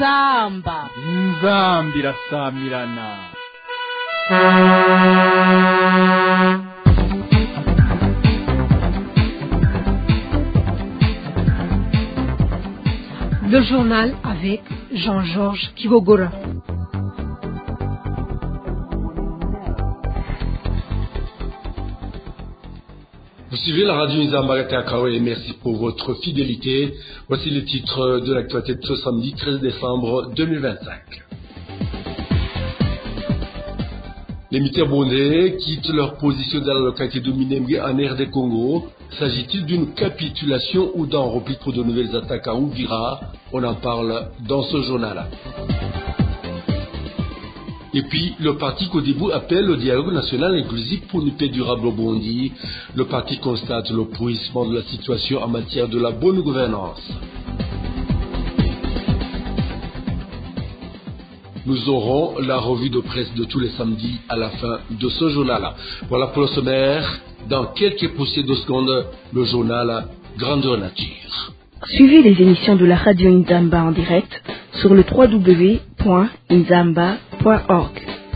inzamba irasamirana. Le journal avec Jean-Georges Kibogora. Vous suivez la radio Nzamba et merci pour votre fidélité. Voici le titre de l'actualité de ce samedi 13 décembre 2025. Les militaires burundais quittent leur position dans la localité de Minembwe en RD Congo. S'agit-il d'une capitulation ou d'un repli pour de nouvelles attaques à Uvira? On en parle dans ce journal. Et puis, le parti Codebu appelle au dialogue national inclusif pour une paix durable au Burundi. Le parti constate le pourrissement de la situation en matière de la bonne gouvernance. Nous aurons la revue de presse de tous les samedis à la fin de ce journal. Voilà pour le sommaire. Dans quelques poussées de secondes, le journal Grandeur Nature. Suivez les émissions de la radio Nzamba en direct sur le www.nzamba.org.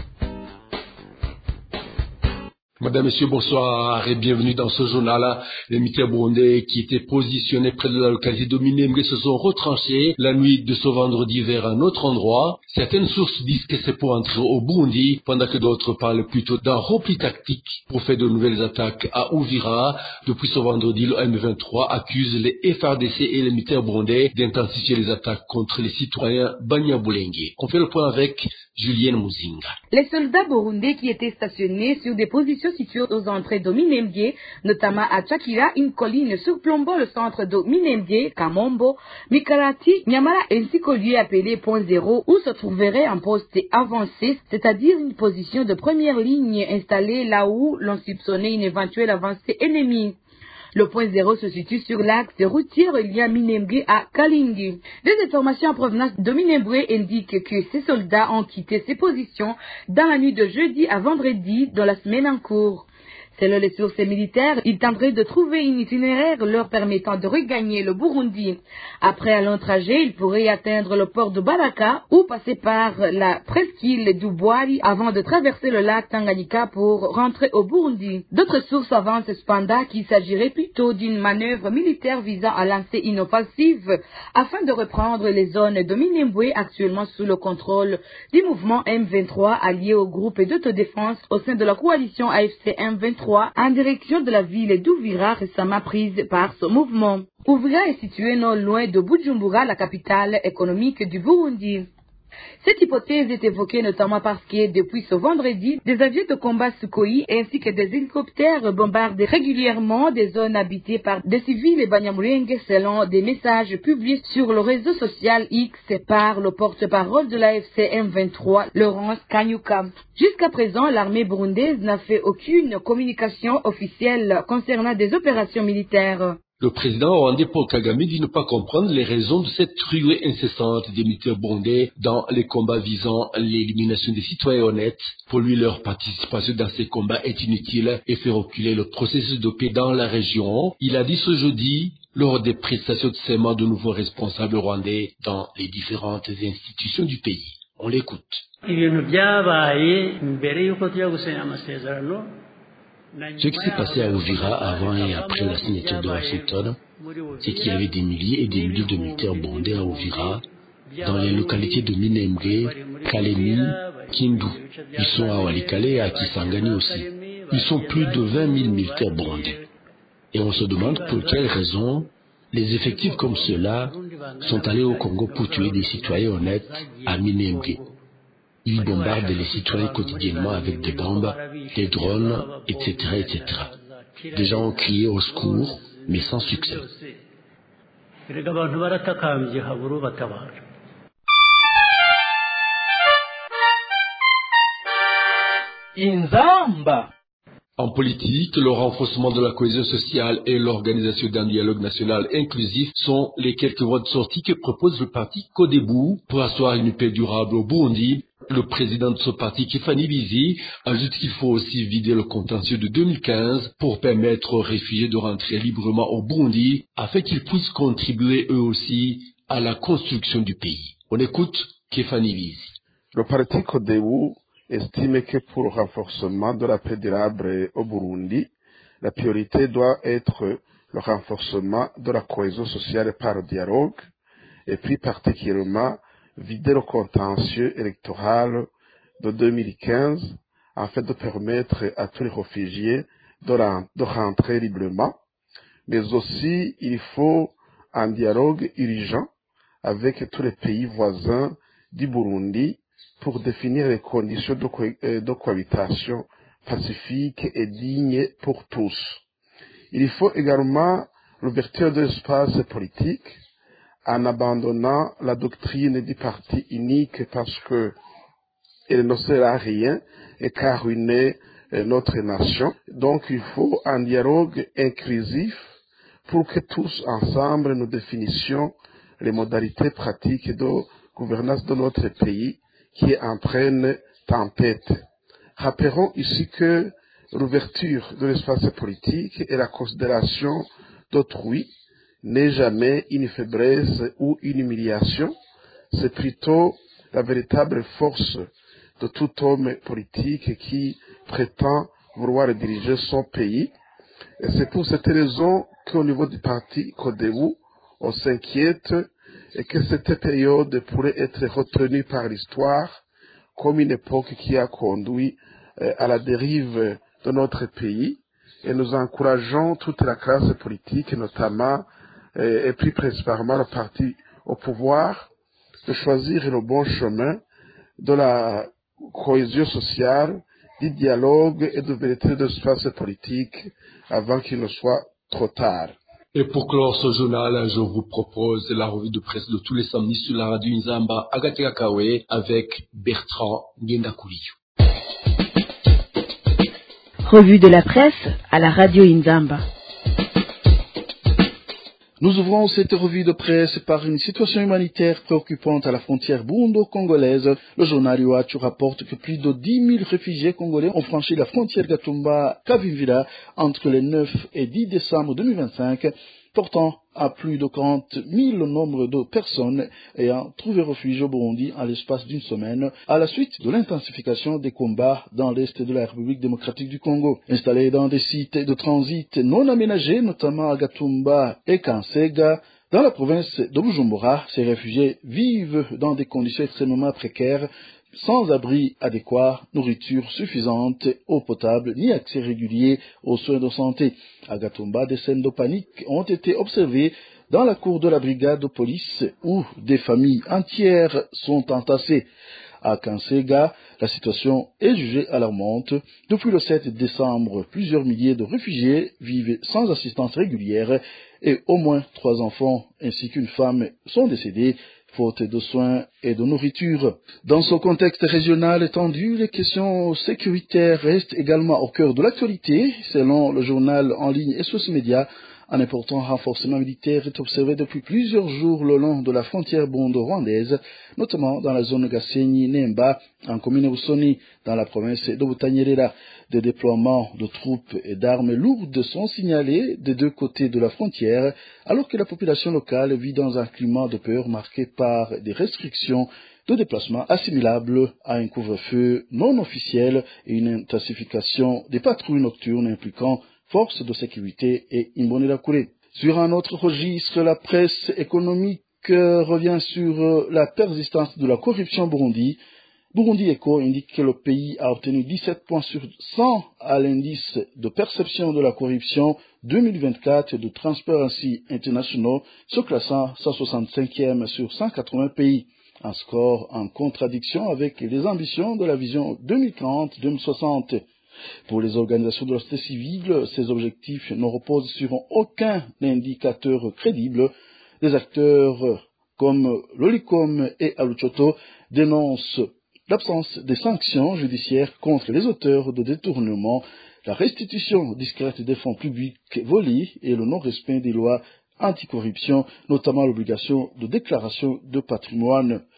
Madame, Messieurs, bonsoir et bienvenue dans ce journal. Les militaires burundais qui étaient positionnés près de la localité de Minembwe se sont retranchés la nuit de ce vendredi vers un autre endroit. Certaines sources disent que c'est pour entrer au Burundi, pendant que d'autres parlent plutôt d'un repli tactique pour faire de nouvelles attaques à Uvira. Depuis ce vendredi, le M23 accuse les FARDC et les militaires burundais d'intensifier les attaques contre les citoyens Banyabulenge. On fait le point avec Julienne Muzinga. Les soldats burundais qui étaient stationnés sur des positions situées aux entrées de Minembwe, notamment à Tchakira, une colline surplombant le centre de Minembwe, Kamombo, Mikarati, Nyamara ainsi qu'au lieu appelé Point Zéro, où se trouverait un poste avancé, c'est-à-dire une position de première ligne installée là où l'on soupçonnait une éventuelle avancée ennemie. Le point zéro se situe sur l'axe routier reliant Minembwe à Kalingi. Des informations en provenance de Minembwe indiquent que ces soldats ont quitté ces positions dans la nuit de jeudi à vendredi dans la semaine en cours. Selon les sources militaires, ils tenteraient de trouver une itinéraire leur permettant de regagner le Burundi. Après un long trajet, ils pourraient atteindre le port de Baraka ou passer par la presqu'île du Boari avant de traverser le lac Tanganyika pour rentrer au Burundi. D'autres sources avancent cependant qu'il s'agirait plutôt d'une manœuvre militaire visant à lancer une offensive afin de reprendre les zones de Minembwe actuellement sous le contrôle du mouvement M23 allié au groupe d'autodéfense au sein de la coalition AFC M23 en direction de la ville d'Uvira récemment prise par ce mouvement. Uvira est située non loin de Bujumbura, la capitale économique du Burundi. Cette hypothèse est évoquée notamment parce que depuis ce vendredi, des avions de combat Sukhoi ainsi que des hélicoptères bombardent régulièrement des zones habitées par des civils Banyamulenge selon des messages publiés sur le réseau social X par le porte-parole de l'AFC M23, Laurence Kanyuka. Jusqu'à présent, l'armée burundaise n'a fait aucune communication officielle concernant des opérations militaires. Le président rwandais Paul Kagame dit ne pas comprendre les raisons de cette ruée incessante des militaires burundais dans les combats visant l'élimination des citoyens honnêtes. Pour lui, leur participation dans ces combats est inutile et fait reculer le processus de paix dans la région. Il a dit ce jeudi lors des prestations de serment de nouveaux responsables rwandais dans les différentes institutions du pays. On l'écoute. Ce qui s'est passé à Uvira avant et après la signature de Washington, c'est qu'il y avait des milliers et des milliers de militaires burundais à Uvira, dans les localités de Minembwe, Kalemi, Kindu. Ils sont à Walikale et à Kisangani aussi. Ils sont plus de 20 000 militaires burundais. Et on se demande pour quelles raisons les effectifs comme ceux-là sont allés au Congo pour tuer des citoyens honnêtes à Minembwe. Ils bombardent les citoyens quotidiennement avec des bombes, des drones, etc., etc. Des gens ont crié au secours, mais sans succès. Inzamba. En politique, le renforcement de la cohésion sociale et l'organisation d'un dialogue national inclusif sont les quelques voies de sortie que propose le parti Codebu pour asseoir une paix durable au Burundi. Le président de ce parti, Kifani Bizi, ajoute qu'il faut aussi vider le contentieux de 2015 pour permettre aux réfugiés de rentrer librement au Burundi afin qu'ils puissent contribuer eux aussi à la construction du pays. On écoute Kefani Vizi. Le parti CODEU estime que pour le renforcement de la paix durable au Burundi, la priorité doit être le renforcement de la cohésion sociale par le dialogue et plus particulièrement vider le contentieux électoral de 2015 afin de permettre à tous les réfugiés de rentrer librement. Mais aussi, il faut un dialogue urgent avec tous les pays voisins du Burundi pour définir les conditions de cohabitation pacifique et digne pour tous. Il faut également l'ouverture de l'espace politique en abandonnant la doctrine du parti unique parce que elle ne sert à rien et qu'à ruiner notre nation. Donc il faut un dialogue inclusif pour que tous ensemble nous définissions les modalités pratiques de gouvernance de notre pays qui entraînent tempête. Rappelons ici que l'ouverture de l'espace politique et la considération d'autrui n'est jamais une faiblesse ou une humiliation, c'est plutôt la véritable force de tout homme politique qui prétend vouloir diriger son pays. Et c'est pour cette raison qu'au niveau du parti CODEU, on s'inquiète et que cette période pourrait être retenue par l'histoire comme une époque qui a conduit à la dérive de notre pays. Et nous encourageons toute la classe politique, notamment et plus principalement le parti au pouvoir, de choisir le bon chemin de la cohésion sociale, du dialogue et de vérité de l'espace politique avant qu'il ne soit trop tard. Et pour clore ce journal, je vous propose la revue de presse de tous les samedis sur la radio Nzamba Agatekakawe avec Bertrand Ngendakuriyo. Revue de la presse à la radio Nzamba. Nous ouvrons cette revue de presse par une situation humanitaire préoccupante à la frontière burundo-congolaise. Le journal Iwachu rapporte que plus de 10 000 réfugiés congolais ont franchi la frontière Gatumba-Kavimvira entre les 9 et 10 décembre 2025, portant à plus de 40 000 le nombre de personnes ayant trouvé refuge au Burundi en l'espace d'une semaine, à la suite de l'intensification des combats dans l'est de la République démocratique du Congo. Installés dans des sites de transit non aménagés, notamment à Gatumba et Kansega, dans la province de Bujumbura, ces réfugiés vivent dans des conditions extrêmement précaires, sans abri adéquat, nourriture suffisante, eau potable, ni accès régulier aux soins de santé. À Gatumba, des scènes de panique ont été observées dans la cour de la brigade de police où des familles entières sont entassées. À Kansega, la situation est jugée alarmante. Depuis le 7 décembre, plusieurs milliers de réfugiés vivent sans assistance régulière et au moins 3 enfants ainsi qu'une femme sont décédés faute de soins et de nourriture. Dans ce contexte régional étendu, les questions sécuritaires restent également au cœur de l'actualité. Selon le journal en ligne SOS Média, un important renforcement militaire est observé depuis plusieurs jours le long de la frontière burundo-rwandaise, notamment dans la zone Gasenyi-Nemba, en commune Busoni, dans la province de Butanyerera. Des déploiements de troupes et d'armes lourdes sont signalés des deux côtés de la frontière, alors que la population locale vit dans un climat de peur marqué par des restrictions de déplacement assimilables à un couvre-feu non officiel et une intensification des patrouilles nocturnes impliquant forces de sécurité et Imbonerakure. Sur un autre registre, la presse économique revient sur la persistance de la corruption au Burundi. Burundi Echo indique que le pays a obtenu 17 points sur 100 à l'indice de perception de la corruption 2024 de Transparency International, se classant 165e sur 180 pays. Un score en contradiction avec les ambitions de la vision 2040-2060. Pour les organisations de la société civile, ces objectifs ne reposent sur aucun indicateur crédible. Des acteurs comme l'Olicom et Aluchoto dénoncent l'absence des sanctions judiciaires contre les auteurs de détournement, la restitution discrète des fonds publics volés et le non-respect des lois anticorruption, notamment l'obligation de déclaration de patrimoine.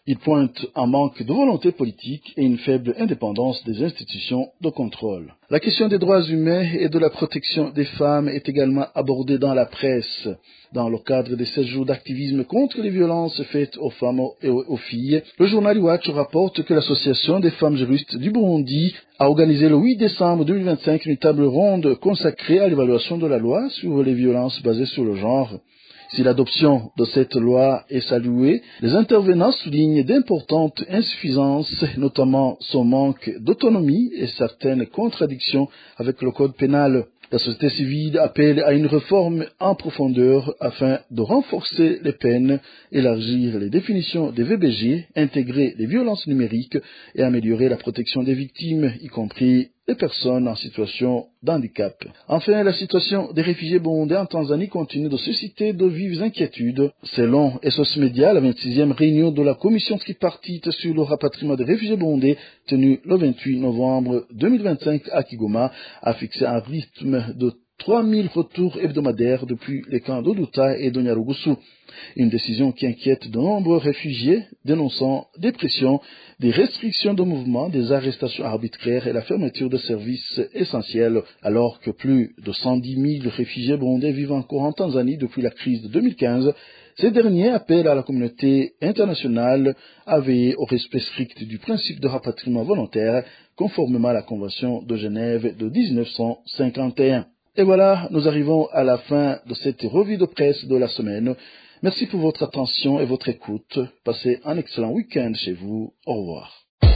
Il pointe un manque de volonté politique et une faible indépendance des institutions de contrôle. La question des droits humains et de la protection des femmes est également abordée dans la presse. Dans le cadre des 16 jours d'activisme contre les violences faites aux femmes et aux filles, le journal Iwacu rapporte que l'Association des femmes juristes du Burundi a organisé le 8 décembre 2025 une table ronde consacrée à l'évaluation de la loi sur les violences basées sur le genre. Si l'adoption de cette loi est saluée, les intervenants soulignent d'importantes insuffisances, notamment son manque d'autonomie et certaines contradictions avec le code pénal. La société civile appelle à une réforme en profondeur afin de renforcer les peines, élargir les définitions des VBG, intégrer les violences numériques et améliorer la protection des victimes, y compris les personnes en situation d'handicap. Enfin, la situation des réfugiés burundais en Tanzanie continue de susciter de vives inquiétudes. Selon SOS Média, la 26e réunion de la commission tripartite sur le rapatriement des réfugiés burundais tenue le 28 novembre 2025 à Kigoma a fixé un rythme de 3000 retours hebdomadaires depuis les camps d'Oduta et de Nyarugusu. Une décision qui inquiète de nombreux réfugiés, dénonçant des pressions, des restrictions de mouvement, des arrestations arbitraires et la fermeture de services essentiels, alors que plus de 110 000 réfugiés burundais vivent encore en Tanzanie depuis la crise de 2015. Ces derniers appellent à la communauté internationale à veiller au respect strict du principe de rapatriement volontaire, conformément à la Convention de Genève de 1951. Et voilà, nous arrivons à la fin de cette revue de presse de la semaine. Merci pour votre attention et votre écoute. Passez un excellent week-end chez vous. Au revoir.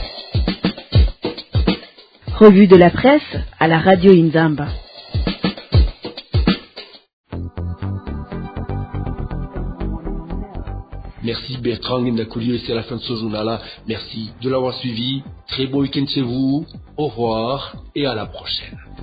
Revue de la presse à la radio Inzamba. Merci Bertrand Ngendakouli, c'est la fin de ce journal-là. Merci de l'avoir suivi. Très beau week-end chez vous. Au revoir et à la prochaine.